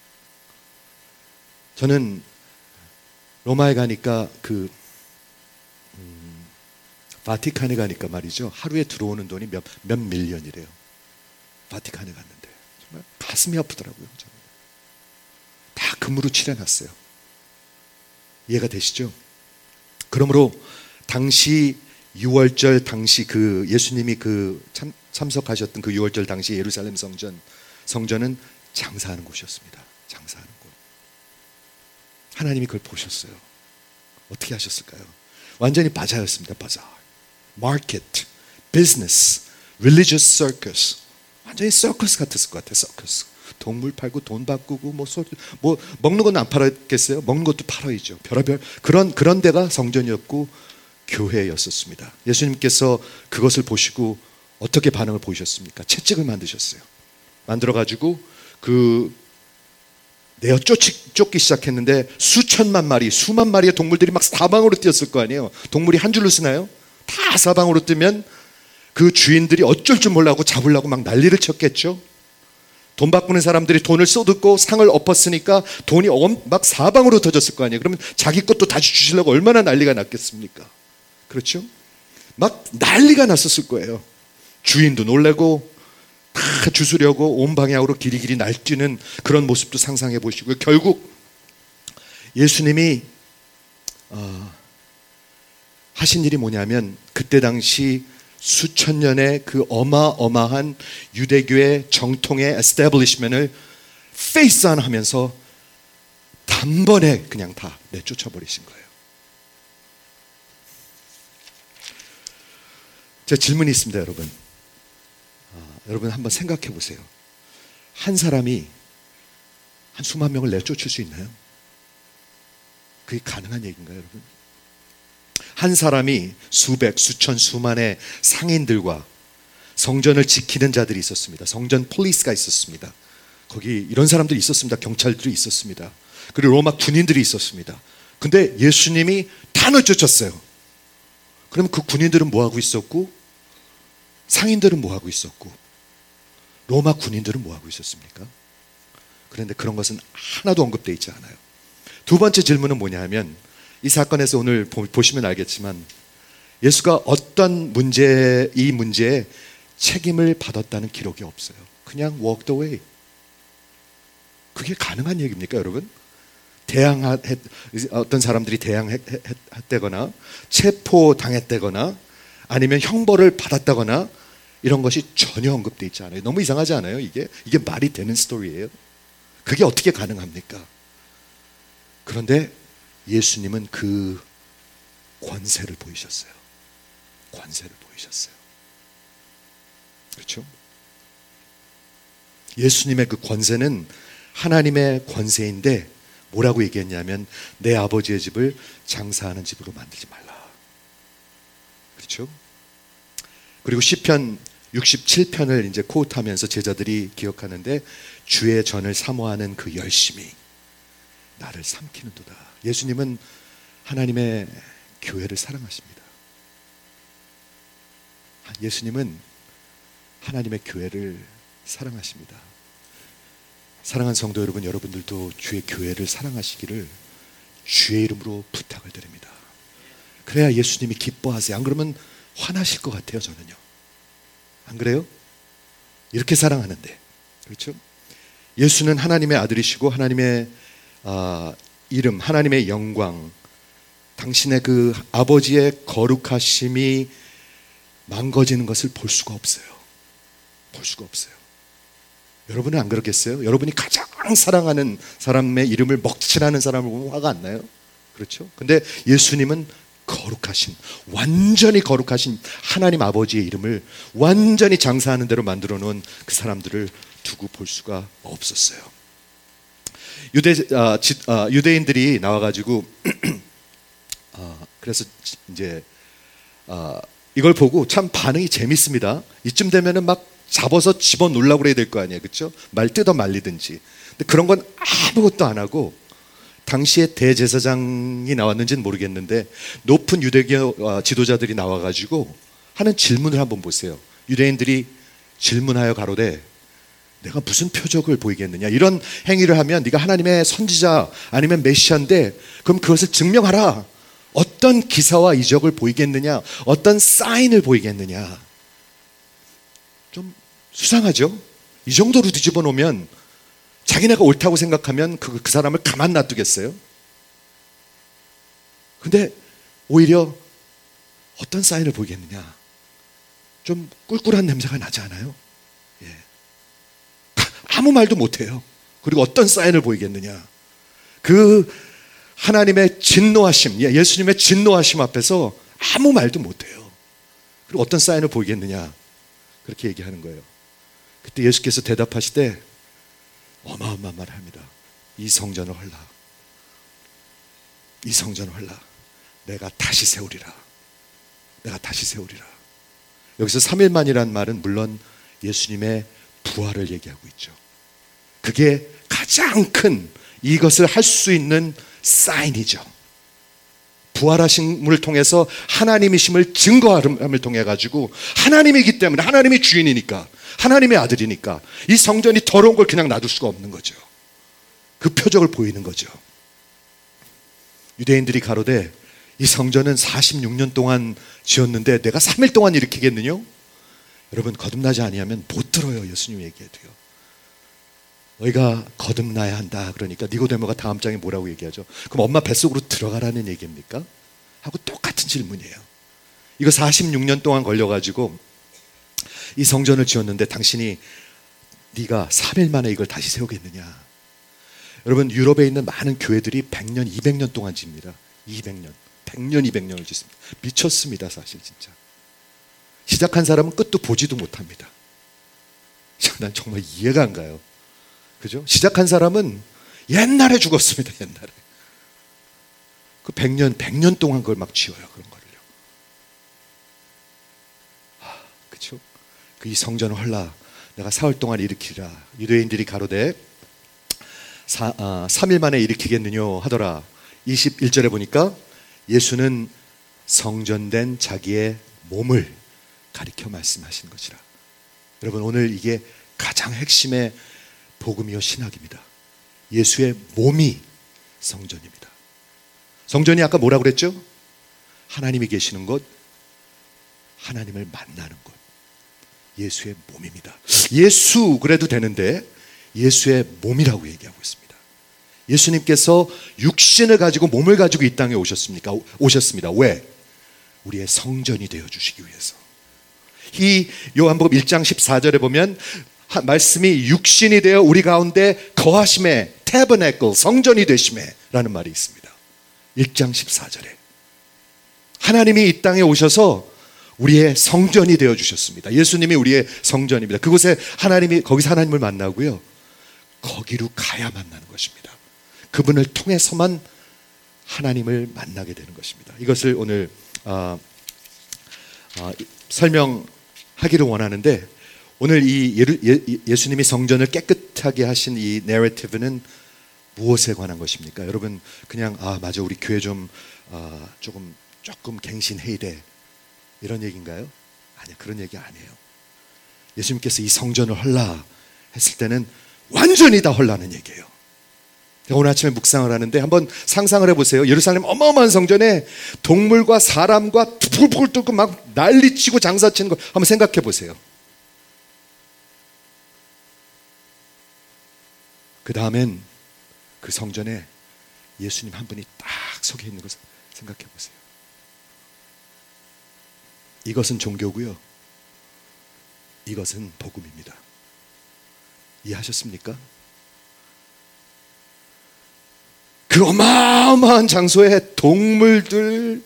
저는 로마에 가니까 그 음, 바티칸에 가니까 말이죠. 하루에 들어오는 돈이 몇, 몇 밀리언이래요. 바티칸에 갔는데 정말 가슴이 아프더라고요. 저는. 다 금으로 칠해놨어요. 이해가 되시죠? 그러므로 당시 유월절 당시 그 예수님이 그 참, 참석하셨던 그 유월절 당시 예루살렘 성전 성전은 장사하는 곳이었습니다. 장사하는 곳. 하나님이 그걸 보셨어요. 어떻게 하셨을까요? 완전히 바자였습니다. 바자. 마켓, 비즈니스, religious circus. 완전히 서커스 같았을 것 같아요. 서커스. 동물 팔고 돈 바꾸고 뭐, 소, 뭐 먹는 건 안 팔았겠어요? 먹는 것도 팔아야죠. 별의별 그런 그런 데가 성전이었고 교회였었습니다. 예수님께서 그것을 보시고 어떻게 반응을 보이셨습니까? 채찍을 만드셨어요. 만들어 가지고 그 내어 쫓기, 쫓기 시작했는데 수천만 마리, 수만 마리의 동물들이 막 사방으로 뛰었을 거 아니에요. 동물이 한 줄로 쓰나요? 다 사방으로 뛰면 그 주인들이 어쩔 줄 몰라고 잡으려고 막 난리를 쳤겠죠. 돈 바꾸는 사람들이 돈을 쏟았고 상을 엎었으니까 돈이 막 사방으로 터졌을 거 아니에요. 그러면 자기 것도 다시 주시려고 얼마나 난리가 났겠습니까? 그렇죠? 막 난리가 났었을 거예요. 주인도 놀래고 다 주스려고 온 방향으로 길이길이 날뛰는 그런 모습도 상상해 보시고요. 결국 예수님이 어, 하신 일이 뭐냐면 그때 당시 수천 년의 그 어마어마한 유대교의 정통의 에스태블리시먼을 페이스안 하면서 단번에 그냥 다 내쫓아 버리신 거예요. 제 질문이 있습니다, 여러분. 아, 여러분 한번 생각해 보세요. 한 사람이 한 수만 명을 내쫓을 수 있나요? 그게 가능한 얘기인가요, 여러분? 한 사람이 수백, 수천, 수만의 상인들과 성전을 지키는 자들이 있었습니다. 성전 폴리스가 있었습니다. 거기 이런 사람들이 있었습니다. 경찰들이 있었습니다. 그리고 로마 군인들이 있었습니다. 근데 예수님이 다 내쫓았어요. 그러면 그 군인들은 뭐하고 있었고 상인들은 뭐하고 있었고 로마 군인들은 뭐하고 있었습니까? 그런데 그런 것은 하나도 언급되어 있지 않아요. 두 번째 질문은 뭐냐 하면 이 사건에서 오늘 보시면 알겠지만 예수가 어떤 문제, 이 문제에 책임을 받았다는 기록이 없어요. 그냥 walked away. 그게 가능한 얘기입니까, 여러분? 대항 어떤 사람들이 대항했다거나 체포당했다거나 아니면 형벌을 받았다거나 이런 것이 전혀 언급되어 있지 않아요. 너무 이상하지 않아요? 이게 이게 말이 되는 스토리예요? 그게 어떻게 가능합니까? 그런데 예수님은 그 권세를 보이셨어요. 권세를 보이셨어요. 그렇죠? 예수님의 그 권세는 하나님의 권세인데 뭐라고 얘기했냐면 내 아버지의 집을 장사하는 집으로 만들지 말라. 그렇죠? 그리고 시편 육십칠 편을 이제 코트하면서 제자들이 기억하는데 주의 전을 사모하는 그 열심이 나를 삼키는도다. 예수님은 하나님의 교회를 사랑하십니다. 예수님은 하나님의 교회를 사랑하십니다. 사랑하는 성도 여러분, 여러분들도 주의 교회를 사랑하시기를 주의 이름으로 부탁을 드립니다. 그래야 예수님이 기뻐하세요. 안 그러면 화나실 것 같아요, 저는요. 안 그래요? 이렇게 사랑하는데. 그렇죠? 예수는 하나님의 아들이시고 하나님의 아, 이름, 하나님의 영광, 당신의 그 아버지의 거룩하심이 망가지는 것을 볼 수가 없어요. 볼 수가 없어요. 여러분은 안 그렇겠어요? 여러분이 가장 사랑하는 사람의 이름을 먹칠하는 사람을 보면 화가 안 나요? 그렇죠? 근데 예수님은 거룩하신, 완전히 거룩하신 하나님 아버지의 이름을 완전히 장사하는 대로 만들어 놓은 그 사람들을 두고 볼 수가 없었어요. 유대, 아, 지, 아, 유대인들이 나와가지고 아, 그래서 이제 아, 이걸 보고 참 반응이 재밌습니다. 이쯤 되면은 막 잡아서 집어 놓으려고 그래야 될 거 아니에요, 그렇죠? 말 뜯어 말리든지. 근데 그런 건 아무것도 안 하고 당시에 대제사장이 나왔는지는 모르겠는데 높은 유대교 지도자들이 나와가지고 하는 질문을 한번 보세요. 유대인들이 질문하여 가로되 내가 무슨 표적을 보이겠느냐. 이런 행위를 하면 네가 하나님의 선지자 아니면 메시아인데 그럼 그것을 증명하라. 어떤 기사와 이적을 보이겠느냐. 어떤 사인을 보이겠느냐. 좀 수상하죠. 이 정도로 뒤집어 놓으면 자기네가 옳다고 생각하면 그, 그 사람을 가만 놔두겠어요? 근데 오히려 어떤 사인을 보이겠느냐. 좀 꿀꿀한 냄새가 나지 않아요? 예. 아무 말도 못해요. 그리고 어떤 사인을 보이겠느냐. 그 하나님의 진노하심, 예수님의 진노하심 앞에서 아무 말도 못해요. 그리고 어떤 사인을 보이겠느냐. 그렇게 얘기하는 거예요. 그때 예수께서 대답하시되 어마어마한 말을 합니다. 이 성전을 헐라. 이 성전을 헐라. 내가 다시 세우리라. 내가 다시 세우리라. 여기서 삼 일 만이라는 말은 물론 예수님의 부활을 얘기하고 있죠. 그게 가장 큰 이것을 할 수 있는 사인이죠. 부활하심을 통해서 하나님이심을 증거함을 통해 가지고 하나님이기 때문에, 하나님이 주인이니까, 하나님의 아들이니까 이 성전이 더러운 걸 그냥 놔둘 수가 없는 거죠. 그 표적을 보이는 거죠. 유대인들이 가로되 이 성전은 사십육 년 동안 지었는데 내가 삼 일 동안 일으키겠느냐? 여러분, 거듭나지 아니하면 못 들어요. 예수님 얘기해도요. 너희가 거듭나야 한다. 그러니까 니고데모가 다음 장에 뭐라고 얘기하죠? 그럼 엄마 뱃속으로 들어가라는 얘기입니까? 하고 똑같은 질문이에요. 이거 사십육 년 동안 걸려가지고 이 성전을 지었는데 당신이 네가 삼 일 만에 이걸 다시 세우겠느냐? 여러분, 유럽에 있는 많은 교회들이 백 년, 이백 년 동안 집니다. 이백 년, 백 년, 이백 년을 짓습니다. 미쳤습니다, 사실 진짜. 시작한 사람은 끝도 보지도 못합니다. 난 정말 이해가 안 가요. 그죠? 시작한 사람은 옛날에 죽었습니다. 옛날에. 그 백 년, 백 년 동안 그걸 막 지어요. 그런 거를요. 아, 그죠? 그 이 성전을 헐라. 내가 사흘 동안 일으키리라. 유대인들이 가로되 사, 아, 삼 일 만에 일으키겠느냐 하더라. 이십일 절에 보니까 예수는 성전된 자기의 몸을 가리켜 말씀하신 것이라. 여러분, 오늘 이게 가장 핵심의 복음이요 신학입니다. 예수의 몸이 성전입니다. 성전이 아까 뭐라고 그랬죠? 하나님이 계시는 곳, 하나님을 만나는 곳. 예수의 몸입니다. 예수 그래도 되는데 예수의 몸이라고 얘기하고 있습니다. 예수님께서 육신을 가지고 몸을 가지고 이 땅에 오셨습니까? 오셨습니다. 왜? 우리의 성전이 되어주시기 위해서. 이 요한복음 일 장 십사 절에 보면 말씀이 육신이 되어 우리 가운데 거하심에, 태버네클, 성전이 되심에 라는 말이 있습니다. 일 장 십사 절에 하나님이 이 땅에 오셔서 우리의 성전이 되어주셨습니다. 예수님이 우리의 성전입니다. 그곳에 하나님이, 거기서 하나님을 만나고요, 거기로 가야 만나는 것입니다. 그분을 통해서만 하나님을 만나게 되는 것입니다. 이것을 오늘 어, 어, 설명하기를 원하는데, 오늘 이 예, 예수님이 성전을 깨끗하게 하신 이 내러티브는 무엇에 관한 것입니까? 여러분, 그냥 아 맞아, 우리 교회 좀 어, 조금 조금 갱신해야 돼, 이런 얘기인가요? 아니요, 그런 얘기 아니에요. 예수님께서 이 성전을 헐라 했을 때는 완전히 다 헐라는 얘기예요. 오늘 아침에 묵상을 하는데 한번 상상을 해보세요. 예루살렘 어마어마한 성전에 동물과 사람과 불불 뚫고 막 난리치고 장사치는 거 한번 생각해 보세요. 그 다음엔 그 성전에 예수님 한 분이 딱 서게 있는 것을 생각해 보세요. 이것은 종교고요, 이것은 복음입니다. 이해하셨습니까? 그 어마어마한 장소에 동물들,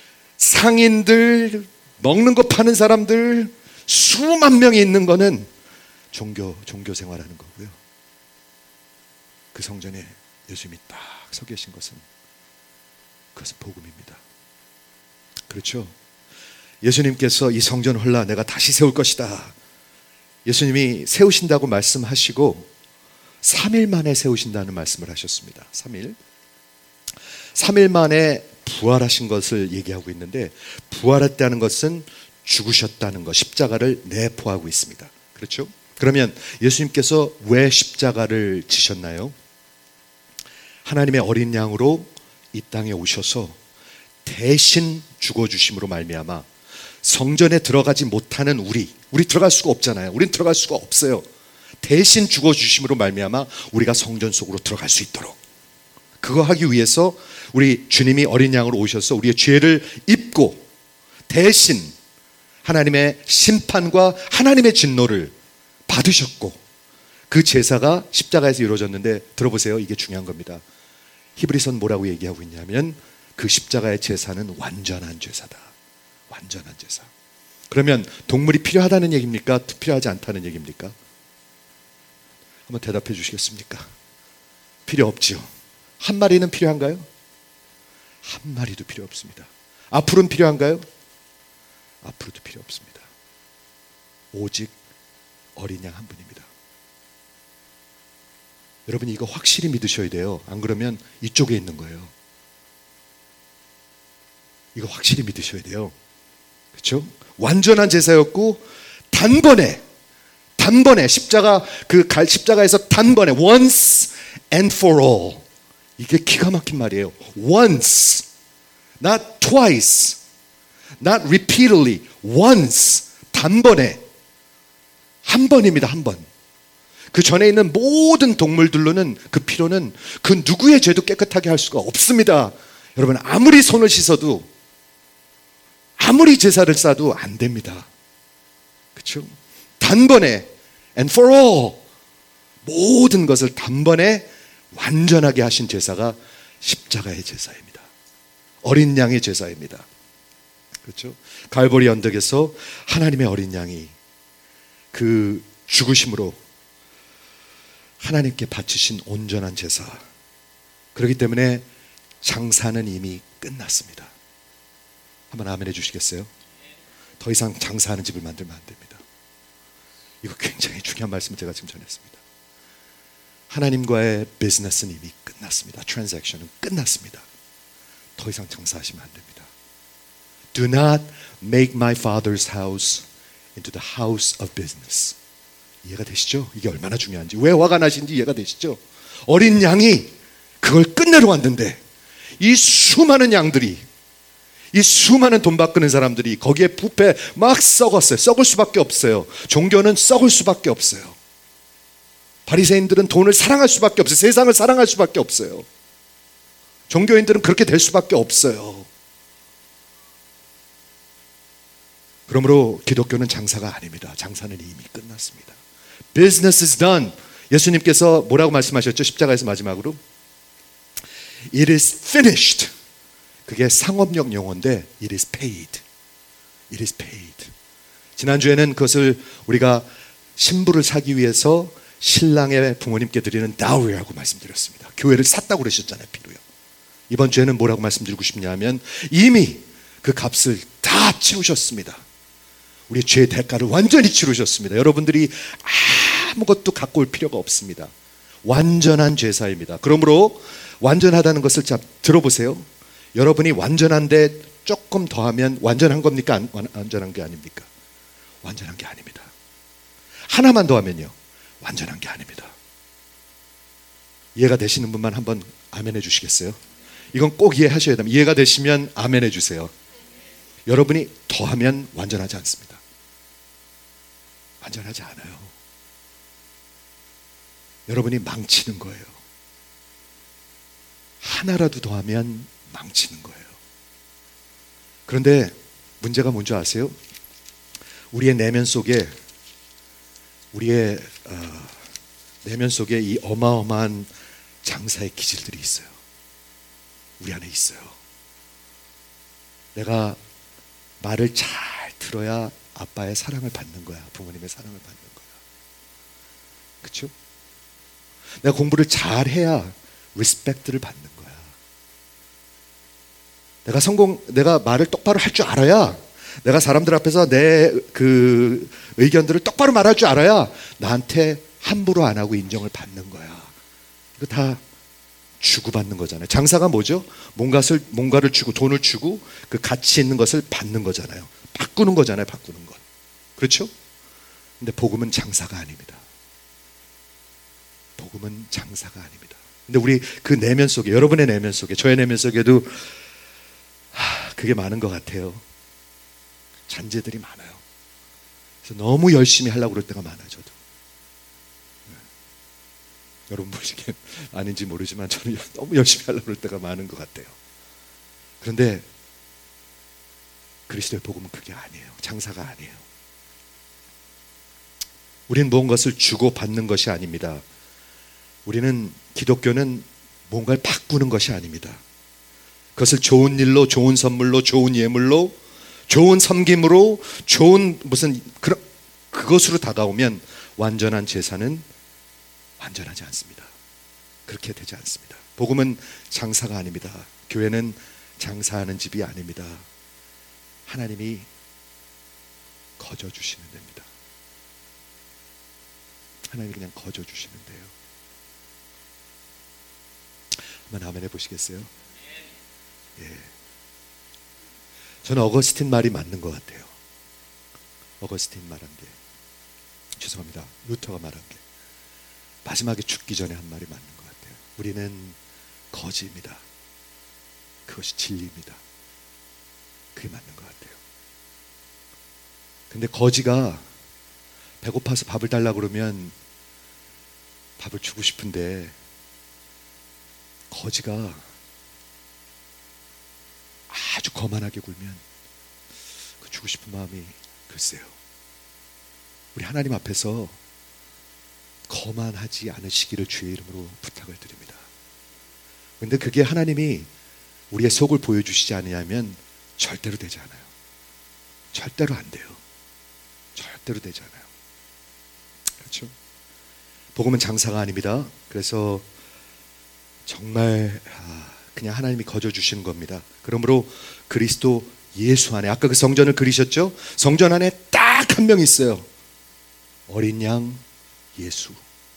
상인들, 먹는 거 파는 사람들 수만 명이 있는 거는 종교, 종교 생활하는 거고요, 그 성전에 예수님이 딱 서 계신 것은, 그것은 복음입니다. 그렇죠? 예수님께서 이 성전을 헐라 내가 다시 세울 것이다. 예수님이 세우신다고 말씀하시고 삼 일 만에 세우신다는 말씀을 하셨습니다. 삼 일. 삼 일 만에 부활하신 것을 얘기하고 있는데, 부활했다는 것은 죽으셨다는 것, 십자가를 내포하고 있습니다. 그렇죠? 그러면 예수님께서 왜 십자가를 지셨나요? 하나님의 어린 양으로 이 땅에 오셔서 대신 죽어주심으로 말미암아 성전에 들어가지 못하는 우리, 우리 들어갈 수가 없잖아요. 우린 들어갈 수가 없어요. 대신 죽어주심으로 말미암아 우리가 성전 속으로 들어갈 수 있도록, 그거 하기 위해서 우리 주님이 어린 양으로 오셔서 우리의 죄를 입고 대신 하나님의 심판과 하나님의 진노를 받으셨고, 그 제사가 십자가에서 이루어졌는데, 들어보세요. 이게 중요한 겁니다. 히브리서는 뭐라고 얘기하고 있냐면 그 십자가의 제사는 완전한 제사다. 완전한 제사. 그러면 동물이 필요하다는 얘기입니까? 필요하지 않다는 얘기입니까? 한번 대답해 주시겠습니까? 필요 없지요. 한 마리는 필요한가요? 한 마리도 필요 없습니다. 앞으로는 필요한가요? 앞으로도 필요 없습니다. 오직 어린 양 한 분입니다. 여러분, 이거 확실히 믿으셔야 돼요. 안 그러면 이쪽에 있는 거예요. 이거 확실히 믿으셔야 돼요. 그렇죠? 완전한 제사였고 단번에 단번에 십자가 그 갈 십자가에서 단번에 once and for all, 이게 기가 막힌 말이에요. once, not twice, not repeatedly, once, 단번에 한 번입니다. 한 번. 그 전에 있는 모든 동물들로는 그 피로는 그 누구의 죄도 깨끗하게 할 수가 없습니다. 여러분, 아무리 손을 씻어도 아무리 제사를 쌓아도 안 됩니다. 그렇죠? 단번에 and for all, 모든 것을 단번에 완전하게 하신 제사가 십자가의 제사입니다. 어린 양의 제사입니다. 그렇죠? 갈보리 언덕에서 하나님의 어린 양이 그 죽으심으로 하나님께 바치신 온전한 제사, 그렇기 때문에 장사는 이미 끝났습니다. 한번 아멘 해주시겠어요? 더 이상 장사하는 집을 만들면 안 됩니다. 이거 굉장히 중요한 말씀을 제가 지금 전했습니다. 하나님과의 비즈니스는 이미 끝났습니다. 트랜잭션은 끝났습니다. 더 이상 장사하시면 안 됩니다. Do not make my father's house into the house of business. 이해가 되시죠? 이게 얼마나 중요한지, 왜 화가 나신지 이해가 되시죠? 어린 양이 그걸 끝내러 왔는데 이 수많은 양들이, 이 수많은 돈 바꾸는 사람들이 거기에 부패 막 썩었어요. 썩을 수밖에 없어요. 종교는 썩을 수밖에 없어요. 바리새인들은 돈을 사랑할 수밖에 없어요. 세상을 사랑할 수밖에 없어요. 종교인들은 그렇게 될 수밖에 없어요. 그러므로 기독교는 장사가 아닙니다. 장사는 이미 끝났습니다. Business is done. 예수님께서 뭐라고 말씀하셨죠? 십자가에서 마지막으로 It is finished. 그게 상업용 용어인데 It is paid. It is paid. 지난주에는 그것을 우리가 신부를 사기 위해서 신랑의 부모님께 드리는 dowry라고 말씀드렸습니다. 교회를 샀다고 그러셨잖아요. 피로요. 이번 주에는 뭐라고 말씀드리고 싶냐면 이미 그 값을 다 치르셨습니다. 우리의 죄의 대가를 완전히 치르셨습니다. 여러분들이 아무것도 갖고 올 필요가 없습니다. 완전한 제사입니다. 그러므로 완전하다는 것을 자 들어보세요. 여러분이 완전한데 조금 더하면 완전한 겁니까? 안, 완전한 게 아닙니까? 완전한 게 아닙니다. 하나만 더하면요, 완전한 게 아닙니다. 이해가 되시는 분만 한번 아멘 해주시겠어요? 이건 꼭 이해하셔야 됩니다. 이해가 되시면 아멘 해주세요. 여러분이 더하면 완전하지 않습니다. 완전하지 않아요. 여러분이 망치는 거예요. 하나라도 더하면 망치는 거예요. 그런데 문제가 뭔지 아세요? 우리의 내면 속에 우리의 어, 내면 속에 이 어마어마한 장사의 기질들이 있어요. 우리 안에 있어요. 내가 말을 잘 들어야 아빠의 사랑을 받는 거야. 부모님의 사랑을 받는 거야. 그렇죠? 내가 공부를 잘 해야 리스펙트를 받는 거야. 내가 성공, 내가 말을 똑바로 할 줄 알아야, 내가 사람들 앞에서 내 그 의견들을 똑바로 말할 줄 알아야 나한테 함부로 안 하고 인정을 받는 거야. 이거 다 주고받는 거잖아요. 장사가 뭐죠? 뭔가를, 뭔가를 주고, 돈을 주고 그 가치 있는 것을 받는 거잖아요. 바꾸는 거잖아요. 바꾸는 것. 그렇죠? 근데 복음은 장사가 아닙니다. 복음은 장사가 아닙니다. 근데 우리 그 내면 속에, 여러분의 내면 속에, 저의 내면 속에도 하, 그게 많은 것 같아요. 잔재들이 많아요. 그래서 너무 열심히 하려고 그럴 때가 많아요. 저도. 네. 여러분 보시기엔 아닌지 모르지만 저는 너무 열심히 하려고 그럴 때가 많은 것 같아요. 그런데 그리스도의 복음은 그게 아니에요. 장사가 아니에요. 우리는 무언가를 주고 받는 것이 아닙니다. 우리는, 기독교는 뭔가를 바꾸는 것이 아닙니다. 그것을 좋은 일로, 좋은 선물로, 좋은 예물로, 좋은 섬김으로, 좋은 무슨 그런 그것으로 다가오면 완전한 제사는 완전하지 않습니다. 그렇게 되지 않습니다. 복음은 장사가 아닙니다. 교회는 장사하는 집이 아닙니다. 하나님이 거저 주시면 됩니다. 하나님이 그냥 거저 주시면 돼요. 한번 아멘 해보시겠어요? 예. 저는 어거스틴 말이 맞는 것 같아요. 어거스틴 말한 게, 죄송합니다, 루터가 말한 게 마지막에 죽기 전에 한 말이 맞는 것 같아요. 우리는 거지입니다. 그것이 진리입니다. 그게 맞는 것 같아요. 근데 거지가 배고파서 밥을 달라고 그러면 밥을 주고 싶은데, 거지가 아주 거만하게 굴면 그 주고 싶은 마음이, 글쎄요, 우리 하나님 앞에서 거만하지 않으시기를 주의 이름으로 부탁을 드립니다. 그런데 그게 하나님이 우리의 속을 보여주시지 않으면 절대로 되지 않아요. 절대로 안 돼요. 절대로 되지 않아요. 그렇죠? 복음은 장사가 아닙니다. 그래서 정말 그냥 하나님이 거저 주시는 겁니다. 그러므로 그리스도 예수 안에, 아까 그 성전을 그리셨죠? 성전 안에 딱 한 명 있어요. 어린 양 예수.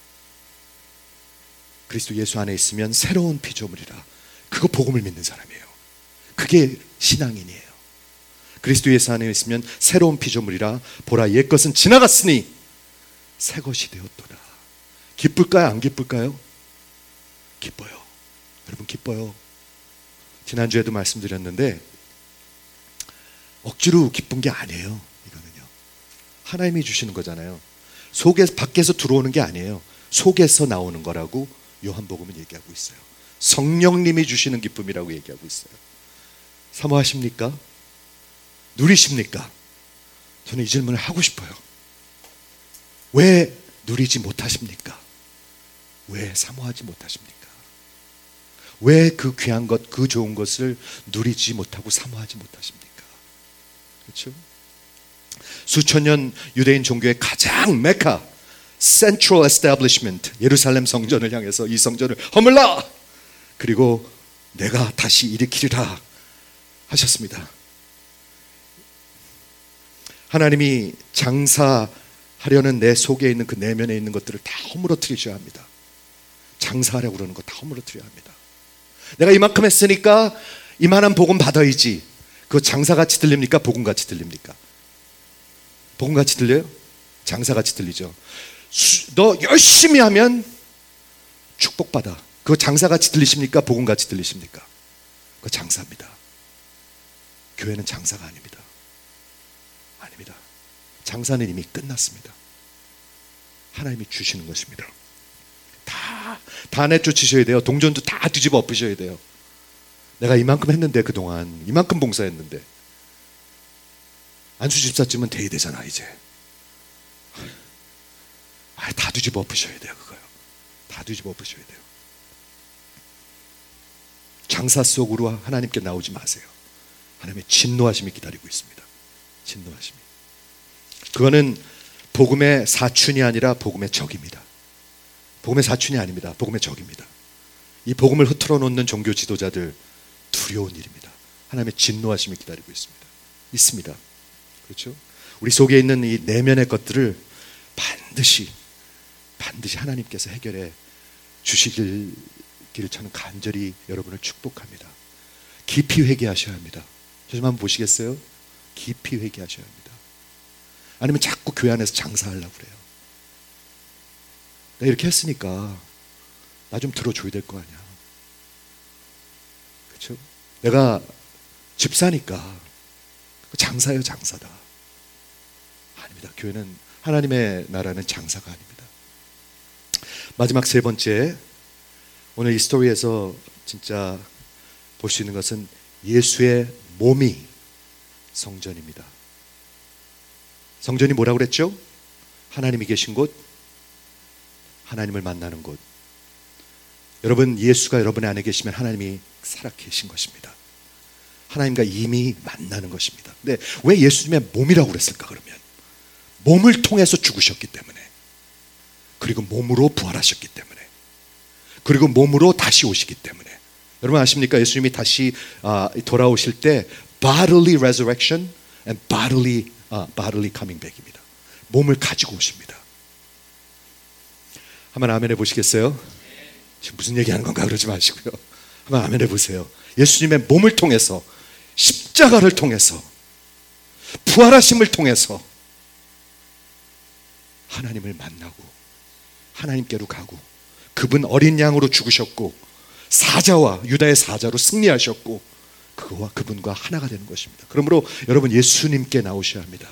그리스도 예수 안에 있으면 새로운 피조물이라. 그거 복음을 믿는 사람이에요. 그게 신앙인이에요. 그리스도 예수 안에 있으면 새로운 피조물이라. 보라, 옛 것은 지나갔으니 새 것이 되었도다. 기쁠까요? 안 기쁠까요? 기뻐요. 여러분 기뻐요. 지난주에도 말씀드렸는데 억지로 기쁜 게 아니에요. 이거는요, 하나님이 주시는 거잖아요. 속에, 밖에서 들어오는 게 아니에요. 속에서 나오는 거라고 요한복음은 얘기하고 있어요. 성령님이 주시는 기쁨이라고 얘기하고 있어요. 사모하십니까? 누리십니까? 저는 이 질문을 하고 싶어요. 왜 누리지 못하십니까? 왜 사모하지 못하십니까? 왜 그 귀한 것, 그 좋은 것을 누리지 못하고 사모하지 못하십니까? 그렇죠? 수천 년 유대인 종교의 가장 메카, Central Establishment, 예루살렘 성전을 향해서 이 성전을 허물라! 그리고 내가 다시 일으키리라 하셨습니다. 하나님이 장사하려는 내 속에 있는 그 내면에 있는 것들을 다 허물어뜨리셔야 합니다. 장사하려고 그러는 거 다 허물어뜨려야 합니다. 내가 이만큼 했으니까 이만한 복음 받아야지. 그거 장사같이 들립니까? 복음같이 들립니까? 복음같이 들려요? 장사같이 들리죠. 수, 너 열심히 하면 축복받아. 그거 장사같이 들리십니까? 복음같이 들리십니까? 그거 장사입니다. 교회는 장사가 아닙니다. 아닙니다. 장사는 이미 끝났습니다. 하나님이 주시는 것입니다. 다, 다 내쫓으셔야 돼요. 동전도 다 뒤집어 엎으셔야 돼요. 내가 이만큼 했는데, 그동안 이만큼 봉사했는데, 안수 집사쯤은 돼야 되잖아 이제. 아, 다 뒤집어 엎으셔야 돼요. 그거요. 다 뒤집어 엎으셔야 돼요. 장사 속으로 하나님께 나오지 마세요. 하나님의 진노하심이 기다리고 있습니다. 진노하심이. 그거는 복음의 사춘이 아니라 복음의 적입니다. 복음의 사춘이 아닙니다. 복음의 적입니다. 이 복음을 흐트러 놓는 종교 지도자들, 두려운 일입니다. 하나님의 진노하심이 기다리고 있습니다. 있습니다. 그렇죠? 우리 속에 있는 이 내면의 것들을 반드시 반드시 하나님께서 해결해 주시길 저는 간절히 여러분을 축복합니다. 깊이 회개하셔야 합니다. 저 좀 한번 보시겠어요? 깊이 회개하셔야 합니다. 아니면 자꾸 교회 안에서 장사하려고 그래요. 내가 이렇게 했으니까 나 좀 들어줘야 될 거 아니야. 그렇죠? 내가 집사니까 장사예요, 장사다. 아닙니다. 교회는, 하나님의 나라는 장사가 아닙니다. 마지막 세 번째, 오늘 이 스토리에서 진짜 볼 수 있는 것은 예수의 몸이 성전입니다. 성전이 뭐라고 그랬죠? 하나님이 계신 곳, 하나님을 만나는 곳. 여러분, 예수가 여러분 안에 계시면 하나님이 살아 계신 것입니다. 하나님과 이미 만나는 것입니다. 근데 왜 예수님의 몸이라고 그랬을까? 그러면 몸을 통해서 죽으셨기 때문에, 그리고 몸으로 부활하셨기 때문에, 그리고 몸으로 다시 오시기 때문에. 여러분 아십니까? 예수님이 다시 돌아오실 때 bodily resurrection and bodily, uh, bodily coming back입니다. 몸을 가지고 오십니다. 한번 아멘 해보시겠어요? 지금 무슨 얘기하는 건가 그러지 마시고요. 한번 아멘 해보세요. 예수님의 몸을 통해서, 십자가를 통해서, 부활하심을 통해서 하나님을 만나고 하나님께로 가고, 그분 어린 양으로 죽으셨고 사자와 유다의 사자로 승리하셨고 그와 그분과 하나가 되는 것입니다. 그러므로 여러분, 예수님께 나오셔야 합니다.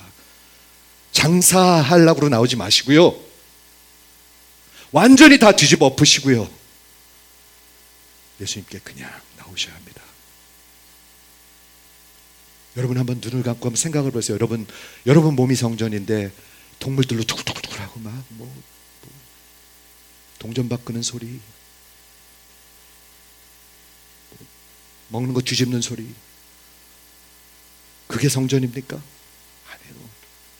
장사하려고 나오지 마시고요. 완전히 다 뒤집어 엎으시고요. 예수님께 그냥 나오셔야 합니다. 여러분 한번 눈을 감고 한번 생각을 해보세요. 여러분, 여러분 몸이 성전인데 동물들로 투구투구투구하고 막 뭐, 뭐 동전 바꾸는 소리, 뭐 먹는 거 뒤집는 소리, 그게 성전입니까? 아니에요.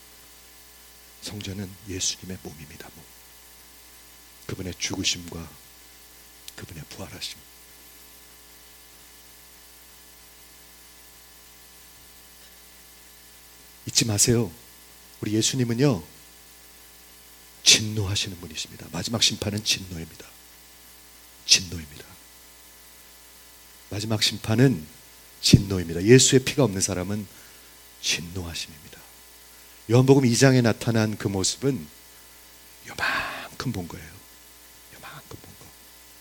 성전은 예수님의 몸입니다. 몸. 그분의 죽으심과 그분의 부활하심. 잊지 마세요. 우리 예수님은요, 진노하시는 분이십니다. 마지막 심판은 진노입니다. 진노입니다. 마지막 심판은 진노입니다. 예수의 피가 없는 사람은 진노하심입니다. 요한복음 이 장에 나타난 그 모습은 요만큼 본 거예요. 요만큼 본 거.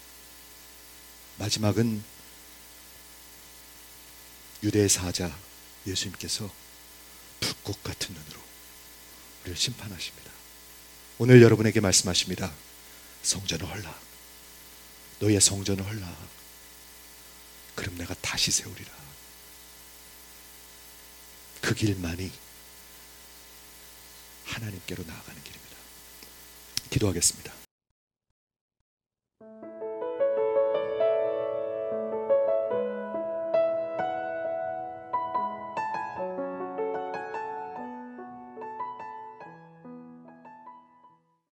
마지막은 유대의 사자 예수님께서 불꽃 같은 눈으로 우리를 심판하십니다. 오늘 여러분에게 말씀하십니다. 성전을 헐라. 너희의 성전을 헐라. 그럼 내가 다시 세우리라. 그 길만이 하나님께로 나아가는 길입니다. 기도하겠습니다.